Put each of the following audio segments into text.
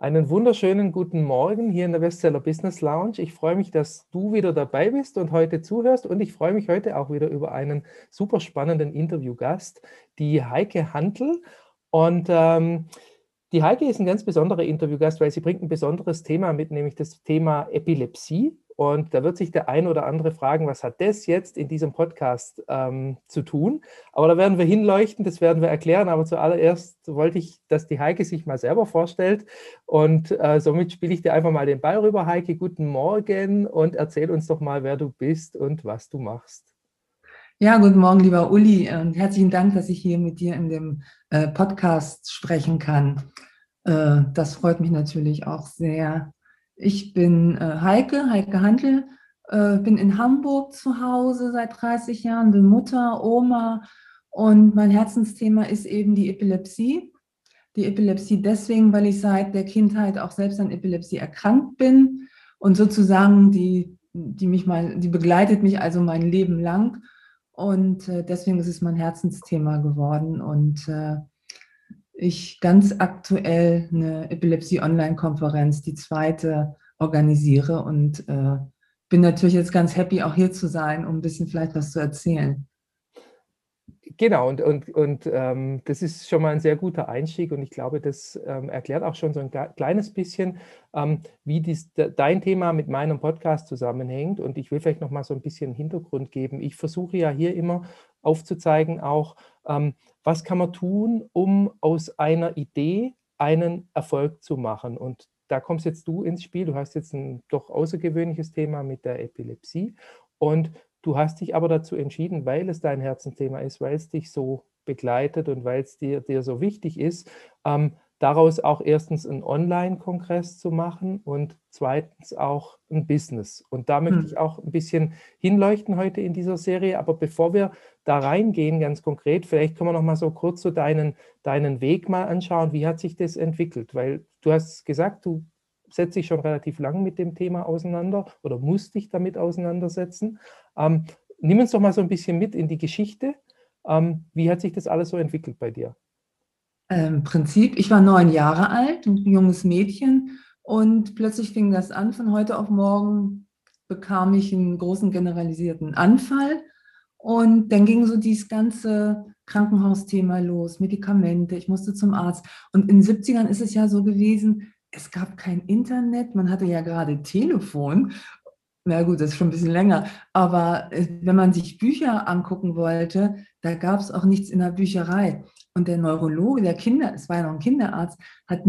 Einen wunderschönen guten Morgen hier in der Bestseller Business Lounge. Ich freue mich, dass du wieder dabei bist und heute zuhörst. Und ich freue mich heute auch wieder über einen super spannenden Interviewgast, die Heike Hantl. Und die Heike ist ein ganz besonderer Interviewgast, weil sie bringt ein besonderes Thema mit, nämlich das Thema Epilepsie. Und da wird sich der ein oder andere fragen, was hat das jetzt in diesem Podcast zu tun? Aber da werden wir hinleuchten, das werden wir erklären. Aber zuallererst wollte ich, dass die Heike sich mal selber vorstellt. Und somit spiele ich dir einfach mal den Ball rüber. Heike, guten Morgen und erzähl uns doch mal, wer du bist und was du machst. Ja, guten Morgen, lieber Uli, und herzlichen Dank, dass ich hier mit dir in dem Podcast sprechen kann. Das freut mich natürlich auch sehr. Ich bin Heike Hantl, bin in Hamburg zu Hause seit 30 Jahren, bin Mutter, Oma und mein Herzensthema ist eben die Epilepsie. Die Epilepsie deswegen, weil ich seit der Kindheit auch selbst an Epilepsie erkrankt bin und sozusagen die begleitet mich also mein Leben lang. Und deswegen ist es mein Herzensthema geworden. Und ich ganz aktuell eine Epilepsie-Online-Konferenz, die zweite, organisiere. Und bin natürlich jetzt ganz happy, auch hier zu sein, um ein bisschen vielleicht was zu erzählen. Genau, und das ist schon mal ein sehr guter Einstieg und ich glaube, das erklärt auch schon so ein kleines bisschen, wie dein Thema mit meinem Podcast zusammenhängt. Und ich will vielleicht noch mal so ein bisschen Hintergrund geben. Ich versuche ja hier immer aufzuzeigen auch, was kann man tun, um aus einer Idee einen Erfolg zu machen. Und da kommst jetzt du ins Spiel. Du hast jetzt ein doch außergewöhnliches Thema mit der Epilepsie und du hast dich aber dazu entschieden, weil es dein Herzensthema ist, weil es dich so begleitet und weil es dir so wichtig ist, daraus auch erstens einen Online-Kongress zu machen und zweitens auch ein Business. Und da möchte ich auch ein bisschen hinleuchten heute in dieser Serie. Aber bevor wir da reingehen, ganz konkret, vielleicht können wir noch mal so kurz so deinen Weg mal anschauen. Wie hat sich das entwickelt? Weil du hast gesagt, du setzt dich schon relativ lang mit dem Thema auseinander oder musst dich damit auseinandersetzen. Nimm uns doch mal so ein bisschen mit in die Geschichte. Wie hat sich das alles so entwickelt bei dir? Im Prinzip, ich war 9 Jahre alt, ein junges Mädchen, und plötzlich fing das an. Von heute auf morgen bekam ich einen großen generalisierten Anfall. Und dann ging so dieses ganze Krankenhausthema los, Medikamente, ich musste zum Arzt. Und in den 70ern ist es ja so gewesen, es gab kein Internet, man hatte ja gerade Telefon. Na gut, das ist schon ein bisschen länger. Aber wenn man sich Bücher angucken wollte, da gab es auch nichts in der Bücherei. Und der Neurologe, es war ja noch ein Kinderarzt, hat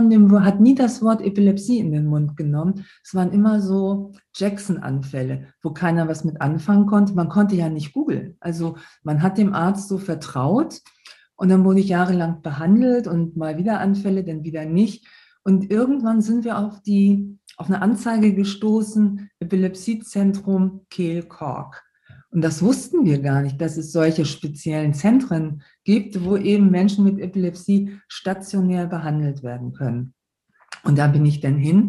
nie das Wort Epilepsie in den Mund genommen. Es waren immer so Jackson-Anfälle, wo keiner was mit anfangen konnte. Man konnte ja nicht googeln. Also man hat dem Arzt so vertraut und dann wurde ich jahrelang behandelt und mal wieder Anfälle, dann wieder nicht. Und irgendwann sind wir auf eine Anzeige gestoßen, Epilepsiezentrum Kehl-Kork. Und das wussten wir gar nicht, dass es solche speziellen Zentren gibt, wo eben Menschen mit Epilepsie stationär behandelt werden können. Und da bin ich dann hin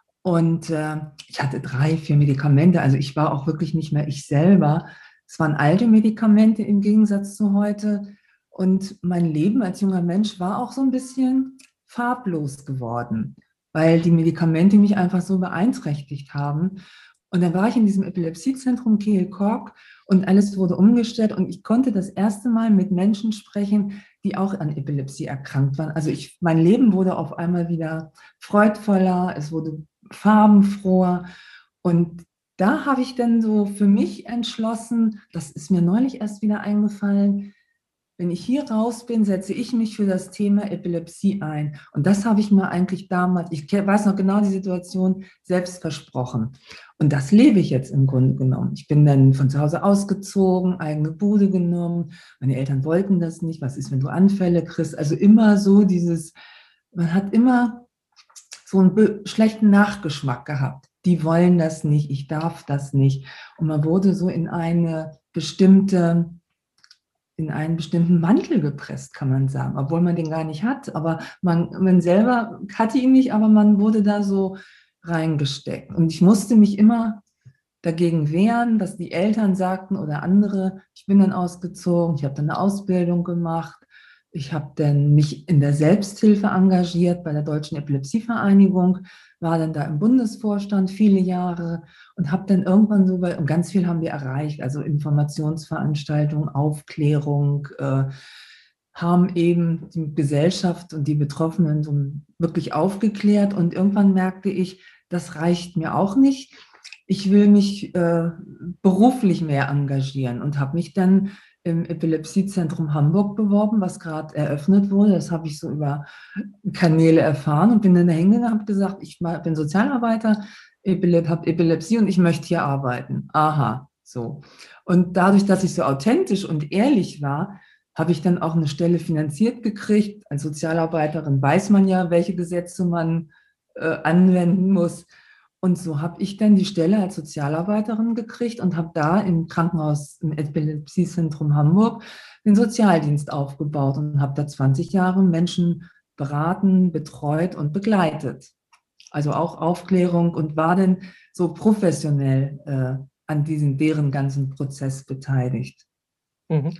und ich hatte 3, 4 Medikamente. Also ich war auch wirklich nicht mehr ich selber. Es waren alte Medikamente im Gegensatz zu heute. Und mein Leben als junger Mensch war auch so ein bisschen farblos geworden, weil die Medikamente mich einfach so beeinträchtigt haben. Und dann war ich in diesem Epilepsiezentrum Kehl-Kork und alles wurde umgestellt und ich konnte das erste Mal mit Menschen sprechen, die auch an Epilepsie erkrankt waren. Also mein Leben wurde auf einmal wieder freudvoller, es wurde farbenfroher und da habe ich dann so für mich entschlossen, das ist mir neulich erst wieder eingefallen, wenn ich hier raus bin, setze ich mich für das Thema Epilepsie ein. Und das habe ich mir eigentlich damals, ich weiß noch genau die Situation, selbst versprochen. Und das lebe ich jetzt im Grunde genommen. Ich bin dann von zu Hause ausgezogen, eigene Bude genommen. Meine Eltern wollten das nicht. Was ist, wenn du Anfälle kriegst? Also immer so man hat immer so einen schlechten Nachgeschmack gehabt. Die wollen das nicht, ich darf das nicht. Und man wurde so in einen bestimmten Mantel gepresst, kann man sagen, obwohl man den gar nicht hat. Aber man selber hatte ihn nicht, aber man wurde da so reingesteckt. Und ich musste mich immer dagegen wehren, was die Eltern sagten oder andere. Ich bin dann ausgezogen, ich habe dann eine Ausbildung gemacht, Ich habe dann mich in der Selbsthilfe engagiert bei der Deutschen Epilepsievereinigung, war dann da im Bundesvorstand viele Jahre und habe dann irgendwann so, und ganz viel haben wir erreicht, also Informationsveranstaltungen, Aufklärung, haben eben die Gesellschaft und die Betroffenen so wirklich aufgeklärt und irgendwann merkte ich, das reicht mir auch nicht. Ich will mich beruflich mehr engagieren und habe mich dann im Epilepsiezentrum Hamburg beworben, was gerade eröffnet wurde. Das habe ich so über Kanäle erfahren und bin dann da hingegangen und habe gesagt, ich bin Sozialarbeiter, habe Epilepsie und ich möchte hier arbeiten. Aha, so. Und dadurch, dass ich so authentisch und ehrlich war, habe ich dann auch eine Stelle finanziert gekriegt. Als Sozialarbeiterin weiß man ja, welche Gesetze man anwenden muss. Und so habe ich dann die Stelle als Sozialarbeiterin gekriegt und habe da im Krankenhaus, im Epilepsiezentrum Hamburg, den Sozialdienst aufgebaut und habe da 20 Jahre Menschen beraten, betreut und begleitet. Also auch Aufklärung und war dann so professionell an deren ganzen Prozess beteiligt. Mhm.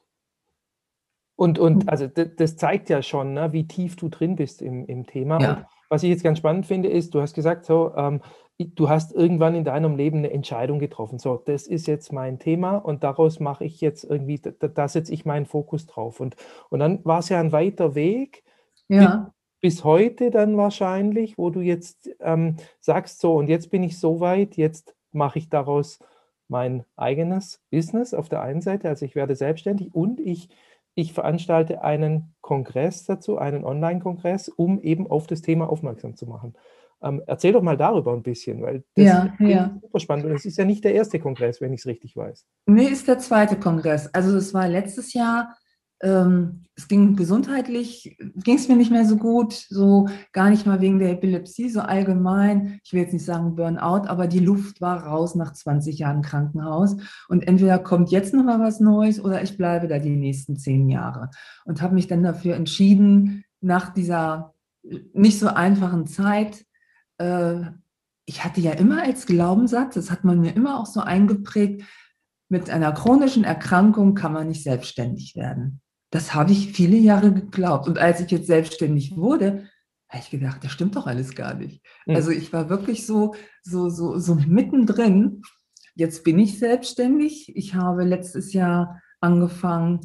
Und also das zeigt ja schon, ne, wie tief du drin bist im Thema. Und Ja. was ich jetzt ganz spannend finde, ist, du hast gesagt, so, du hast irgendwann in deinem Leben eine Entscheidung getroffen. So, das ist jetzt mein Thema und daraus mache ich jetzt irgendwie, da setze ich meinen Fokus drauf. Und dann war es ja ein weiter Weg Ja. bis heute dann wahrscheinlich, wo du jetzt sagst, so, und jetzt bin ich so weit, jetzt mache ich daraus mein eigenes Business auf der einen Seite, also ich werde selbstständig und ich veranstalte einen Kongress dazu, einen Online-Kongress, um eben auf das Thema aufmerksam zu machen. Erzähl doch mal darüber ein bisschen, weil das Ja, klingt ja. super spannend und es ist ja nicht der erste Kongress, wenn ich es richtig weiß. Nee, ist der zweite Kongress. Also es war letztes Jahr, es ging gesundheitlich, ging es mir nicht mehr so gut, so gar nicht mal wegen der Epilepsie, so allgemein. Ich will jetzt nicht sagen Burnout, aber die Luft war raus nach 20 Jahren Krankenhaus. Und entweder kommt jetzt noch mal was Neues oder ich bleibe da die nächsten 10 Jahre. Und habe mich dann dafür entschieden, nach dieser nicht so einfachen Zeit, äh, ich hatte ja immer als Glaubenssatz, das hat man mir immer auch so eingeprägt, mit einer chronischen Erkrankung kann man nicht selbstständig werden. Das habe ich viele Jahre geglaubt. Und als ich jetzt selbstständig wurde, habe ich gedacht, das stimmt doch alles gar nicht. Also Mhm. ich war wirklich so mittendrin. Jetzt bin ich selbstständig. Ich habe letztes Jahr angefangen,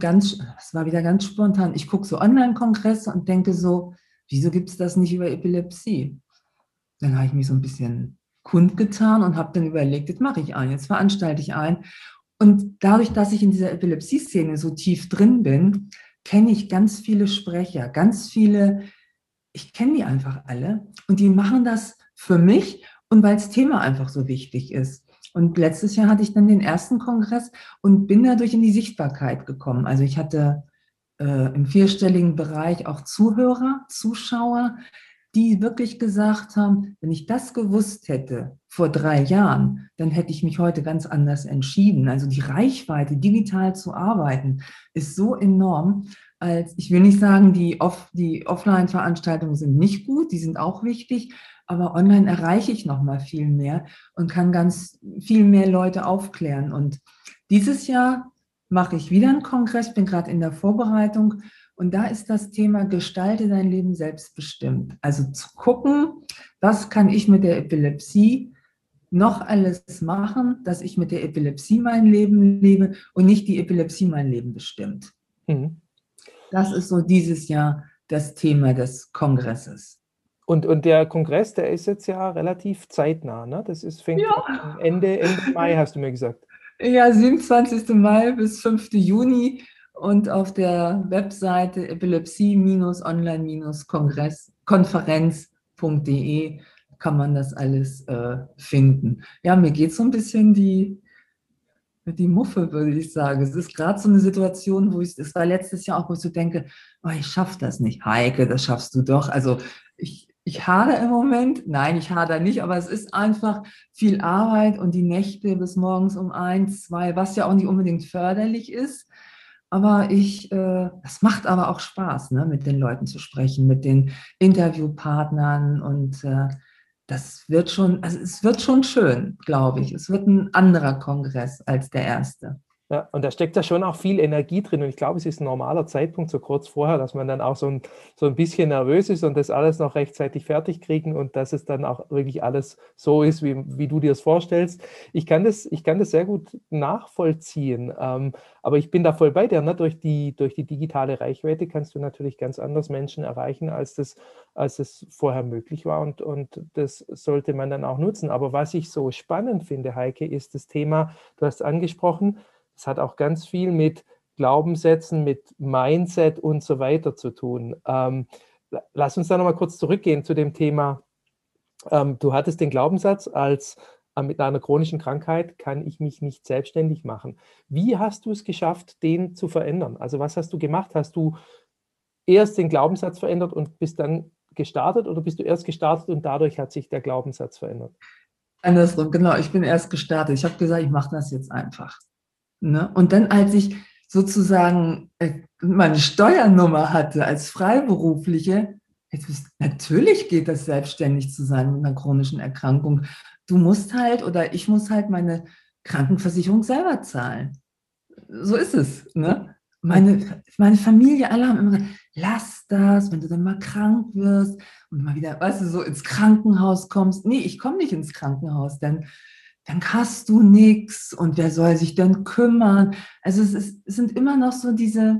es war wieder ganz spontan. Ich gucke so Online-Kongresse und denke so, wieso gibt es das nicht über Epilepsie? Dann habe ich mich so ein bisschen kundgetan und habe dann überlegt, jetzt mache ich einen, jetzt veranstalte ich einen. Und dadurch, dass ich in dieser Epilepsie-Szene so tief drin bin, kenne ich ganz viele Sprecher, ganz viele, ich kenne die einfach alle und die machen das für mich und weil das Thema einfach so wichtig ist. Und letztes Jahr hatte ich dann den ersten Kongress und bin dadurch in die Sichtbarkeit gekommen. Also ich hatte im vierstelligen Bereich auch Zuhörer, Zuschauer, die wirklich gesagt haben, wenn ich das gewusst hätte vor 3 Jahren, dann hätte ich mich heute ganz anders entschieden. Also die Reichweite, digital zu arbeiten, ist so enorm. Als ich will nicht sagen, die Offline-Veranstaltungen sind nicht gut, die sind auch wichtig, aber online erreiche ich noch mal viel mehr und kann ganz viel mehr Leute aufklären. Und dieses Jahr mache ich wieder einen Kongress, bin gerade in der Vorbereitung und da ist das Thema Gestalte dein Leben selbstbestimmt. Also zu gucken, was kann ich mit der Epilepsie noch alles machen, dass ich mit der Epilepsie mein Leben lebe und nicht die Epilepsie mein Leben bestimmt. Mhm. Das ist so dieses Jahr das Thema des Kongresses. Und der Kongress, der ist jetzt ja relativ zeitnah, ne? Fängt Ja, an Ende Mai, hast du mir gesagt. ja, 27. Mai bis 5. Juni und auf der Webseite epilepsie-online-konferenz.de kann man das alles finden. Ja, mir geht so ein bisschen die Muffe, würde ich sagen. Es ist gerade so eine Situation, es war letztes Jahr auch, wo ich so denke, oh, ich schaffe das nicht. Heike, das schaffst du doch. Also ich hader im Moment. Nein, ich hader nicht, aber es ist einfach viel Arbeit und die Nächte bis morgens um 1, 2, was ja auch nicht unbedingt förderlich ist. Aber das macht aber auch Spaß, ne, mit den Leuten zu sprechen, mit den Interviewpartnern und also es wird schon schön, glaube ich. Es wird ein anderer Kongress als der erste. Ja, und da steckt ja schon auch viel Energie drin. Und ich glaube, es ist ein normaler Zeitpunkt, so kurz vorher, dass man dann auch so ein bisschen nervös ist und das alles noch rechtzeitig fertig kriegen und dass es dann auch wirklich alles so ist, wie du dir es vorstellst. Ich kann das sehr gut nachvollziehen. Aber ich bin da voll bei dir. Ne? Durch die digitale Reichweite kannst du natürlich ganz anders Menschen erreichen, als es vorher möglich war. Und das sollte man dann auch nutzen. Aber was ich so spannend finde, Heike, ist das Thema, du hast angesprochen, es hat auch ganz viel mit Glaubenssätzen, mit Mindset und so weiter zu tun. Lass uns da nochmal kurz zurückgehen zu dem Thema. Du hattest den Glaubenssatz, als mit einer chronischen Krankheit kann ich mich nicht selbstständig machen. Wie hast du es geschafft, den zu verändern? Also was hast du gemacht? Hast du erst den Glaubenssatz verändert und bist dann gestartet oder bist du erst gestartet und dadurch hat sich der Glaubenssatz verändert? Andersrum, genau. Ich bin erst gestartet. Ich habe gesagt, ich mache das jetzt einfach. Ne? Und dann, als ich sozusagen meine Steuernummer hatte als Freiberufliche, natürlich geht das selbstständig zu sein mit einer chronischen Erkrankung. Du musst halt oder ich muss halt meine Krankenversicherung selber zahlen. So ist es. Ne? Meine Familie, alle haben immer gesagt, lass das, wenn du dann mal krank wirst und mal wieder, weißt du, so ins Krankenhaus kommst. Nee, ich komme nicht ins Krankenhaus, denn dann hast du nichts und wer soll sich denn kümmern? Also es sind immer noch so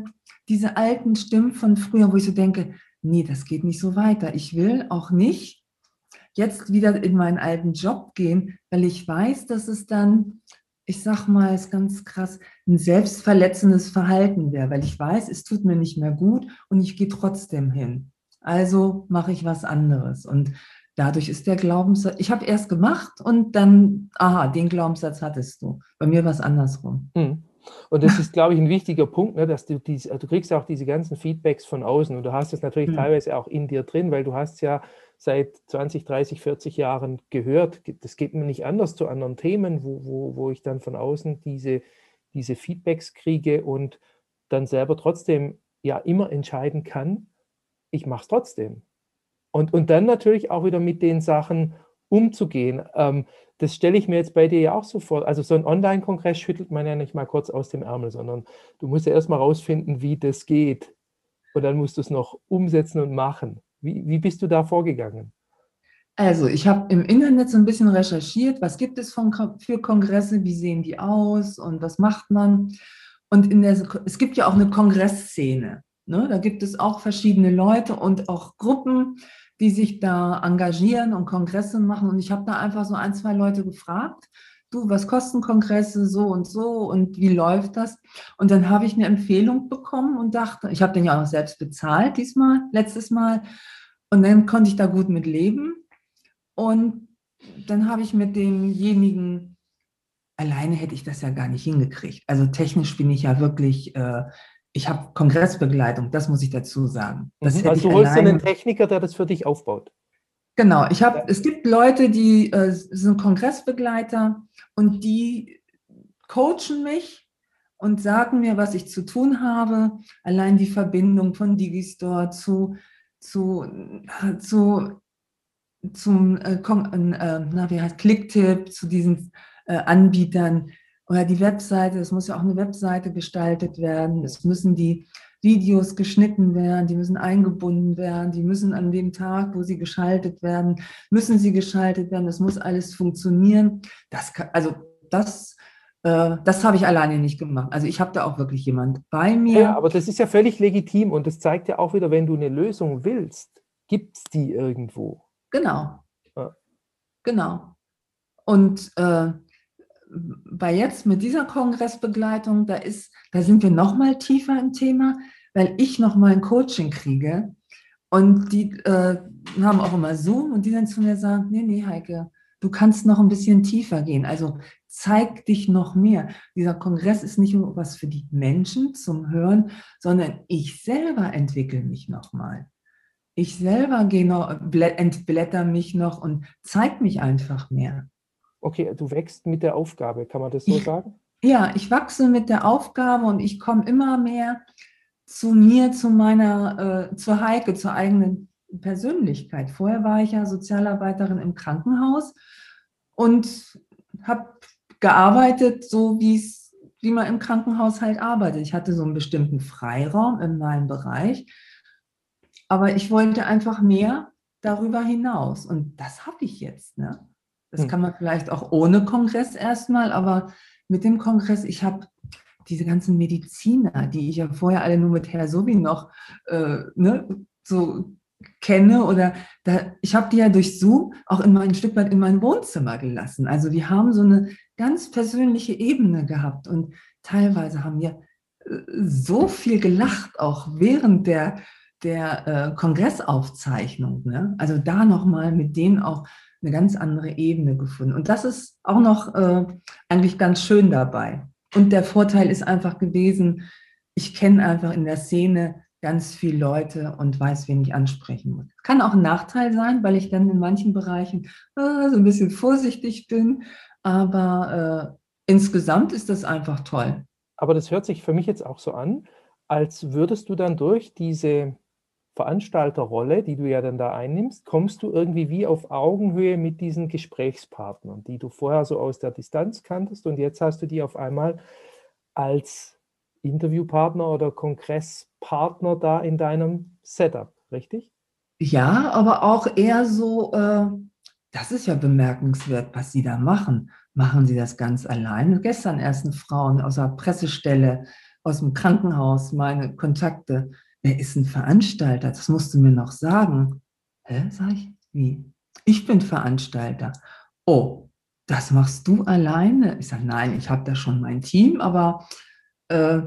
diese alten Stimmen von früher, wo ich so denke, nee, das geht nicht so weiter. Ich will auch nicht jetzt wieder in meinen alten Job gehen, weil ich weiß, dass es dann, ich sag mal, ist ganz krass, ein selbstverletzendes Verhalten wäre, weil ich weiß, es tut mir nicht mehr gut und ich gehe trotzdem hin. Also mache ich was anderes. Und dadurch ist der Glaubenssatz, ich habe erst gemacht und dann, aha, den Glaubenssatz hattest du. Bei mir war es andersrum. Hm. Und das ist, glaube ich, ein wichtiger Punkt, ne, dass du du kriegst ja auch diese ganzen Feedbacks von außen und du hast es natürlich Hm. teilweise auch in dir drin, weil du hast ja seit 20, 30, 40 Jahren gehört, das geht mir nicht anders zu anderen Themen, wo ich dann von außen diese Feedbacks kriege und dann selber trotzdem ja immer entscheiden kann, ich mache es trotzdem. Und dann natürlich auch wieder mit den Sachen umzugehen. Das stelle ich mir jetzt bei dir ja auch so vor. Also so ein Online-Kongress schüttelt man ja nicht mal kurz aus dem Ärmel, sondern du musst ja erstmal rausfinden, wie das geht. Und dann musst du es noch umsetzen und machen. Wie bist du da vorgegangen? Also, ich habe im Internet so ein bisschen recherchiert, was gibt es für Kongresse, wie sehen die aus und was macht man? Und es gibt ja auch eine Kongressszene. Ne? Da gibt es auch verschiedene Leute und auch Gruppen, die sich da engagieren und Kongresse machen. Und ich habe da einfach so ein, zwei Leute gefragt, du, was kosten Kongresse so und wie läuft das? Und dann habe ich eine Empfehlung bekommen und dachte, ich habe den ja auch noch selbst bezahlt letztes Mal. Und dann konnte ich da gut mit leben. Und dann habe ich mit demjenigen, alleine hätte ich das ja gar nicht hingekriegt. Also technisch bin ich ja wirklich, ich habe Kongressbegleitung, das muss ich dazu sagen. Das Mhm. hätte Also ich du holst dir einen alleine. Techniker, der das für dich aufbaut. Genau, Ja. es gibt Leute, die sind Kongressbegleiter und die coachen mich und sagen mir, was ich zu tun habe. Allein die Verbindung von Digistore zu, zu zum wie heißt Clicktip, zu diesen Anbietern oder die Webseite, es muss ja auch eine Webseite gestaltet werden, es müssen die Videos geschnitten werden, die müssen eingebunden werden, die müssen an dem Tag, wo sie geschaltet werden, müssen sie geschaltet werden, das muss alles funktionieren. Das habe ich alleine nicht gemacht. Also ich habe da auch wirklich jemand bei Ja, ja, mir. aber das ist ja völlig legitim und das zeigt ja auch wieder, wenn du eine Lösung willst, gibt es die irgendwo. Genau, Ja. genau. Und bei jetzt mit dieser Kongressbegleitung, da sind wir noch mal tiefer im Thema, weil ich noch mal ein Coaching kriege und die haben auch immer Zoom und die dann zu mir sagen, nee, Heike, du kannst noch ein bisschen tiefer gehen. Also zeig dich noch mehr. Dieser Kongress ist nicht nur was für die Menschen zum Hören, sondern ich selber entwickle mich noch mal. Ich selber entblätter mich noch und zeig mich einfach mehr. Okay, du wächst mit der Aufgabe, kann man das so Ich, sagen? ja, ich wachse mit der Aufgabe und ich komme immer mehr zu mir, zur Heike, zur eigenen Persönlichkeit. Vorher war ich ja Sozialarbeiterin im Krankenhaus und habe gearbeitet, so wie es wie man im Krankenhaus halt arbeitet. Ich hatte so einen bestimmten Freiraum in meinem Bereich, aber ich wollte einfach mehr darüber hinaus. Und das habe ich jetzt. Ne? Das Hm. kann man vielleicht auch ohne Kongress erstmal, aber mit dem Kongress, ich habe diese ganzen Mediziner, die ich ja vorher alle nur mit Herr Sobi noch ne, so kenne, oder ich habe die ja durch Zoom auch ein Stück weit in mein Wohnzimmer gelassen. Also die haben so eine ganz persönliche Ebene gehabt und teilweise haben wir so viel gelacht, auch während der Kongressaufzeichnung. Ne? Also da nochmal mit denen auch eine ganz andere Ebene gefunden. Und das ist auch noch eigentlich ganz schön dabei. Und der Vorteil ist einfach gewesen, ich kenne einfach in der Szene ganz viele Leute und weiß, wen ich ansprechen muss. Kann auch ein Nachteil sein, weil ich dann in manchen Bereichen so ein bisschen vorsichtig bin. Aber insgesamt ist das einfach toll. Aber das hört sich für mich jetzt auch so an, als würdest du dann durch diese Veranstalterrolle, die du ja dann da einnimmst, kommst du irgendwie wie auf Augenhöhe mit diesen Gesprächspartnern, die du vorher so aus der Distanz kanntest und jetzt hast du die auf einmal als Interviewpartner oder Kongresspartner da in deinem Setup, richtig? Ja, aber auch eher so, das ist ja bemerkenswert, was Sie da machen. Machen Sie das ganz alleine? Gestern erst eine Frau aus der Pressestelle, aus dem Krankenhaus, meine Kontakte. Wer ist ein Veranstalter? Das musst du mir noch sagen. Hä? Sag ich, wie? Ich bin Veranstalter. Oh, das machst du alleine? Ich sage, nein, ich habe da schon mein Team, aber äh,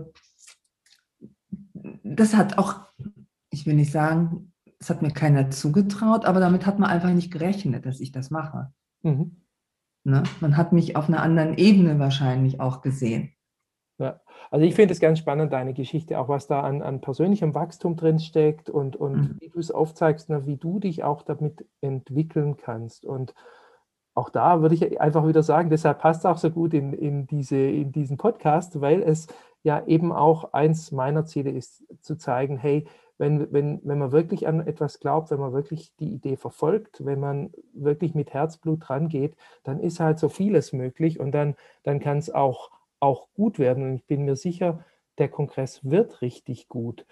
das hat auch, ich will nicht sagen, es hat mir keiner zugetraut, aber damit hat man einfach nicht gerechnet, dass ich das mache. Mhm. Ne? Man hat mich auf einer anderen Ebene wahrscheinlich auch gesehen. Ja. Also ich finde es ganz spannend, deine Geschichte, auch was da an persönlichem Wachstum drin steckt und Mhm. wie du es aufzeigst, ne, wie du dich auch damit entwickeln kannst. Und auch da würde ich einfach wieder sagen, deshalb passt es auch so gut in diesen Podcast, weil es ja eben auch eins meiner Ziele ist, zu zeigen, hey, wenn man wirklich an etwas glaubt, wenn man wirklich die Idee verfolgt, wenn man wirklich mit Herzblut rangeht, dann ist halt so vieles möglich und dann kann es auch gut werden. Und ich bin mir sicher, der Kongress wird richtig gut.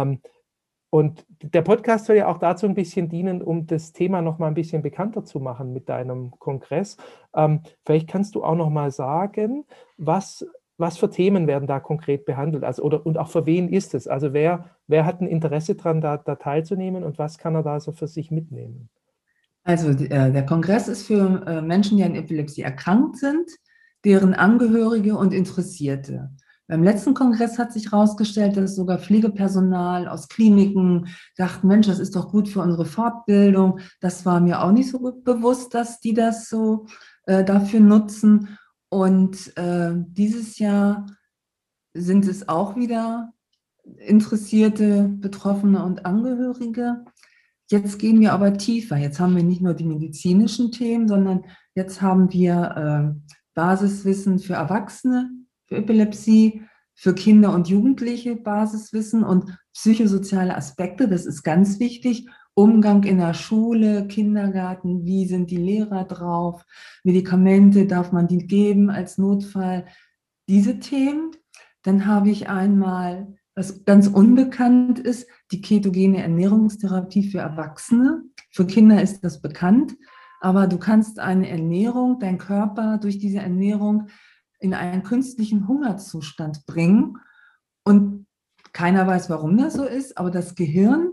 Und der Podcast soll ja auch dazu ein bisschen dienen, um das Thema noch mal ein bisschen bekannter zu machen mit deinem Kongress. Vielleicht kannst du auch noch mal sagen, was für Themen werden da konkret behandelt? Also, und auch für wen ist es? Also wer hat ein Interesse daran, da teilzunehmen und was kann er da so für sich mitnehmen? Also der Kongress ist für Menschen, die an Epilepsie erkrankt sind, deren Angehörige und Interessierte. Beim letzten Kongress hat sich herausgestellt, dass sogar Pflegepersonal aus Kliniken dachten, Mensch, das ist doch gut für unsere Fortbildung. Das war mir auch nicht so gut bewusst, dass die das so dafür nutzen. Und dieses Jahr sind es auch wieder Interessierte, Betroffene und Angehörige. Jetzt gehen wir aber tiefer. Jetzt haben wir nicht nur die medizinischen Themen, sondern jetzt haben wir Basiswissen für Erwachsene, für Epilepsie, für Kinder und Jugendliche Basiswissen und psychosoziale Aspekte. Das ist ganz wichtig. Umgang in der Schule, Kindergarten, wie sind die Lehrer drauf? Medikamente, darf man die geben als Notfall? Diese Themen. Dann habe ich einmal, was ganz unbekannt ist, die ketogene Ernährungstherapie für Erwachsene. Für Kinder ist das bekannt, aber du kannst eine Ernährung, dein Körper durch diese Ernährung in einen künstlichen Hungerzustand bringen. Und keiner weiß, warum das so ist, aber das Gehirn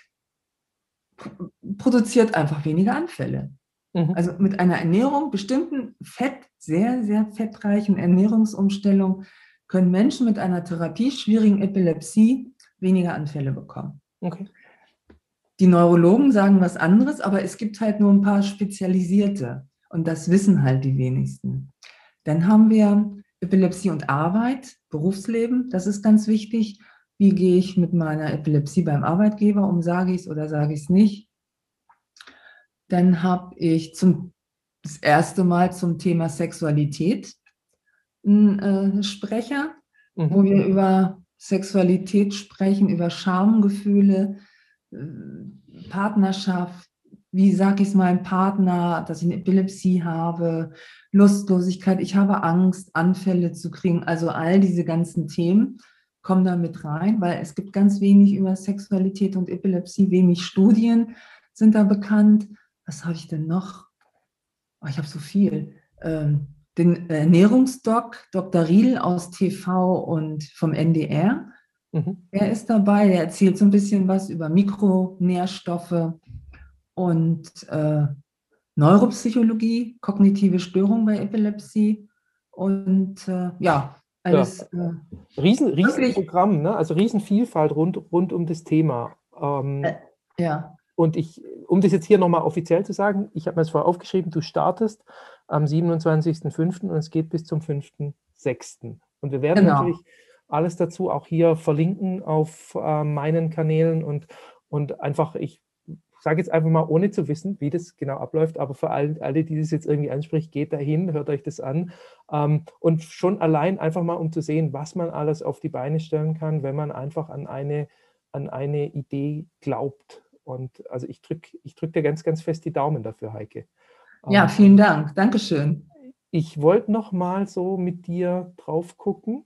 produziert einfach weniger Anfälle. Mhm. Also mit einer Ernährung, bestimmten sehr, sehr fettreichen Ernährungsumstellung können Menschen mit einer therapieschwierigen Epilepsie weniger Anfälle bekommen. Okay. Die Neurologen sagen was anderes, aber es gibt halt nur ein paar Spezialisierte und das wissen halt die wenigsten. Dann haben wir Epilepsie und Arbeit, Berufsleben, das ist ganz wichtig. Wie gehe ich mit meiner Epilepsie beim Arbeitgeber um? Sage ich es oder sage ich es nicht? Dann habe ich das erste Mal zum Thema Sexualität einen Sprecher, wo wir über Sexualität sprechen, über Schamgefühle, Partnerschaft, wie sage ich es meinem Partner, dass ich eine Epilepsie habe, Lustlosigkeit, ich habe Angst, Anfälle zu kriegen. Also all diese ganzen Themen kommen da mit rein, weil es gibt ganz wenig über Sexualität und Epilepsie, wenig Studien sind da bekannt. Was habe ich denn noch? Oh, ich habe so viel. Den Ernährungsdoc, Dr. Riedl aus TV und vom NDR. Mhm. Er ist dabei, der erzählt so ein bisschen was über Mikronährstoffe und Neuropsychologie, kognitive Störung bei Epilepsie und ja, Ja, alles wirklich, Riesenprogramm, ne? Also Riesenvielfalt rund um das Thema. äh, ja, Und um das jetzt hier nochmal offiziell zu sagen, ich habe mir das vorher aufgeschrieben, du startest am 27.05. und es geht bis zum 5.06. Und wir werden genau. natürlich alles dazu auch hier verlinken auf meinen Kanälen und einfach, ich sage jetzt einfach mal, ohne zu wissen, wie das genau abläuft, aber für alle, die das jetzt irgendwie anspricht, geht dahin, hört euch das an. Und schon allein einfach mal, um zu sehen, was man alles auf die Beine stellen kann, wenn man einfach an eine Idee glaubt. Und also ich drück dir ganz, ganz fest die Daumen dafür, Heike. Ja, vielen Dank. Dankeschön. Ich wollte noch mal so mit dir drauf gucken,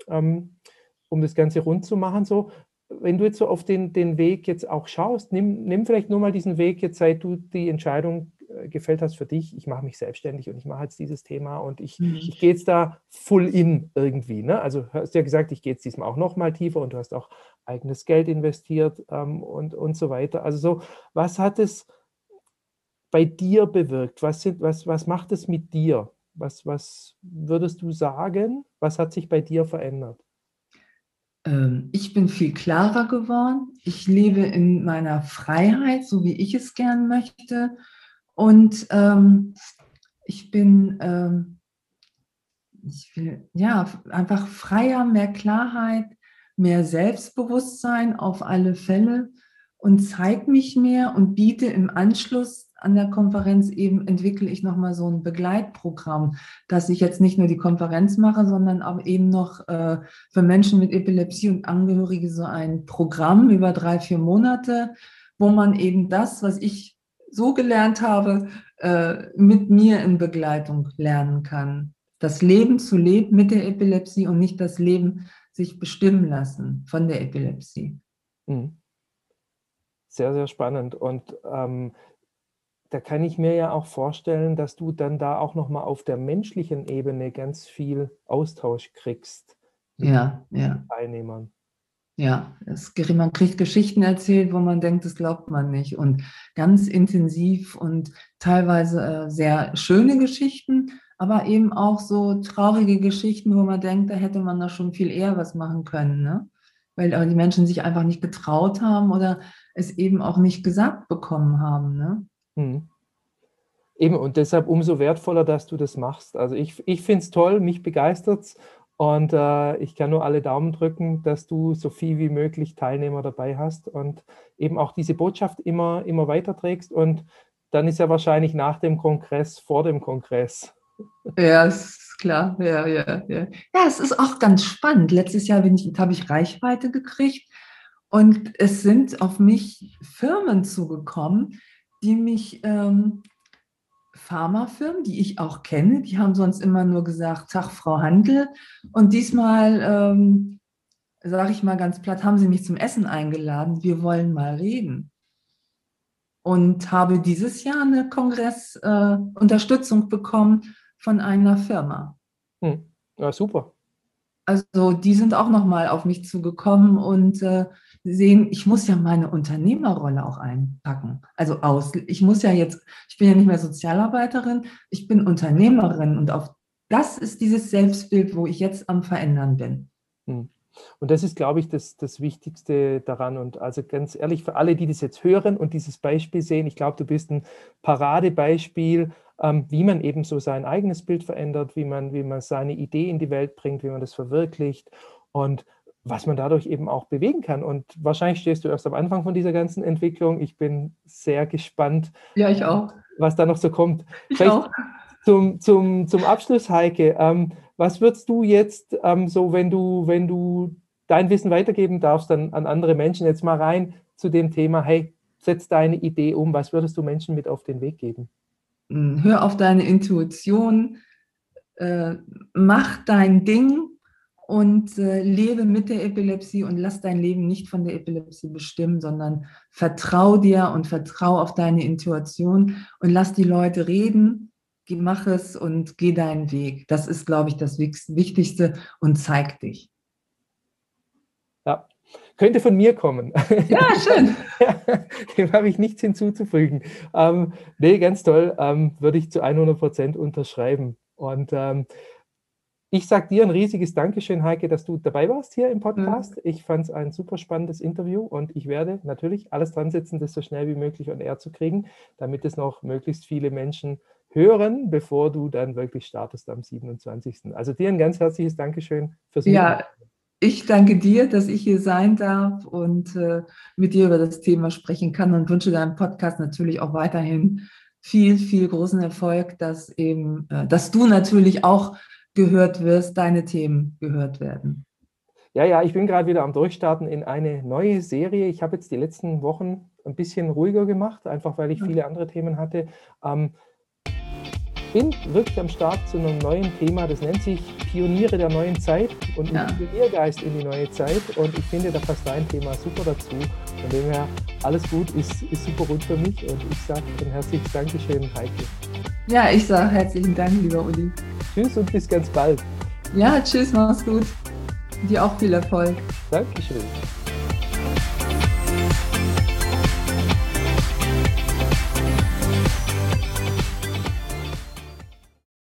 um das Ganze rund zu machen. So, wenn du jetzt so auf den Weg jetzt auch schaust, nimm vielleicht nur mal diesen Weg, jetzt seit du die Entscheidung gefällt hast für dich, ich mache mich selbstständig und ich mache jetzt dieses Thema und ich gehe jetzt da full in irgendwie. Ne? Also hast du ja gesagt, ich gehe jetzt diesmal auch noch mal tiefer und du hast auch eigenes Geld investiert und so weiter. Also so, was hat es bei dir bewirkt? Was macht es mit dir? Was würdest du sagen? Was hat sich bei dir verändert? Ich bin viel klarer geworden. Ich lebe in meiner Freiheit, so wie ich es gern möchte. Und ich bin, ich will, ja, einfach freier, mehr Klarheit, mehr Selbstbewusstsein auf alle Fälle und zeige mich mehr und biete im Anschluss an der Konferenz eben, entwickle ich nochmal so ein Begleitprogramm, dass ich jetzt nicht nur die Konferenz mache, sondern auch eben noch für Menschen mit Epilepsie und Angehörige so ein Programm über 3, 4 Monate, wo man eben das, was ich so gelernt habe, mit mir in Begleitung lernen kann. Das Leben zu leben mit der Epilepsie und nicht das Leben sich bestimmen lassen von der Epilepsie. Mhm. Sehr, sehr spannend. Und da kann ich mir ja auch vorstellen, dass du dann da auch noch mal auf der menschlichen Ebene ganz viel Austausch kriegst mit Ja, ja, Teilnehmern. ja. Man kriegt Geschichten erzählt, wo man denkt, das glaubt man nicht. Und ganz intensiv und teilweise sehr schöne Geschichten, aber eben auch so traurige Geschichten, wo man denkt, da hätte man da schon viel eher was machen können, ne? Weil die Menschen sich einfach nicht getraut haben oder es eben auch nicht gesagt bekommen haben, ne? Mhm. Eben, und deshalb umso wertvoller, dass du das machst. Also ich finde es toll, mich begeistert es und ich kann nur alle Daumen drücken, dass du so viel wie möglich Teilnehmer dabei hast und eben auch diese Botschaft immer weiterträgst. Und dann ist ja wahrscheinlich nach dem Kongress, vor dem Kongress. Ja, ist klar. Ja, ja, ja. Ja, es ist auch ganz spannend. Letztes Jahr habe ich Reichweite gekriegt und es sind auf mich Firmen zugekommen, die mich, Pharmafirmen, die ich auch kenne, die haben sonst immer nur gesagt, Tag, Frau Handel. Und diesmal, sage ich mal ganz platt, haben sie mich zum Essen eingeladen. Wir wollen mal reden. Und habe dieses Jahr eine Unterstützung bekommen von einer Firma. Hm. Ja, super. Also die sind auch nochmal auf mich zugekommen und sehen, ich muss ja meine Unternehmerrolle auch einpacken. Ich muss ja jetzt, ich bin ja nicht mehr Sozialarbeiterin, ich bin Unternehmerin und auf das ist dieses Selbstbild, wo ich jetzt am Verändern bin. Hm. Und das ist, glaube ich, das Wichtigste daran. Und also ganz ehrlich, für alle, die das jetzt hören und dieses Beispiel sehen, ich glaube, du bist ein Paradebeispiel, wie man eben so sein eigenes Bild verändert, wie man seine Idee in die Welt bringt, wie man das verwirklicht und was man dadurch eben auch bewegen kann. Und wahrscheinlich stehst du erst am Anfang von dieser ganzen Entwicklung. Ich bin sehr gespannt, Ja, ich auch. was da noch so kommt. Ich Vielleicht auch. zum Abschluss, Heike, was würdest du jetzt so, wenn du dein Wissen weitergeben darfst an andere Menschen, jetzt mal rein zu dem Thema, hey, setz deine Idee um. Was würdest du Menschen mit auf den Weg geben? Hör auf deine Intuition, mach dein Ding und lebe mit der Epilepsie und lass dein Leben nicht von der Epilepsie bestimmen, sondern vertrau dir und vertrau auf deine Intuition und lass die Leute reden, mach es und geh deinen Weg. Das ist, glaube ich, das Wichtigste und zeig dich. Ja, könnte von mir kommen. Ja, schön. Dem habe ich nichts hinzuzufügen. Nee, ganz toll, würde ich zu 100% unterschreiben. Und ich sage dir ein riesiges Dankeschön, Heike, dass du dabei warst hier im Podcast. Ich fand es ein super spannendes Interview und ich werde natürlich alles dran setzen, das so schnell wie möglich on air zu kriegen, damit es noch möglichst viele Menschen hören, bevor du dann wirklich startest am 27. Also dir ein ganz herzliches Dankeschön fürs Mitmachen. Ja, ich danke dir, dass ich hier sein darf und mit dir über das Thema sprechen kann und wünsche deinem Podcast natürlich auch weiterhin viel, viel großen Erfolg, dass du natürlich auch gehört wirst, deine Themen gehört werden. Ja, ich bin gerade wieder am Durchstarten in eine neue Serie. Ich habe jetzt die letzten Wochen ein bisschen ruhiger gemacht, einfach weil ich viele andere Themen hatte. Bin wirklich am Start zu einem neuen Thema, das nennt sich Pioniere der neuen Zeit und ein Pioniergeist in die neue Zeit, und ich finde, da passt dein Thema super dazu. Von dem her, alles gut, ist super gut für mich, und ich sage ein herzliches Dankeschön, Heike. Ja, ich sage herzlichen Dank, lieber Uli. Tschüss und bis ganz bald. Ja, tschüss, mach's gut. Dir auch viel Erfolg. Dankeschön.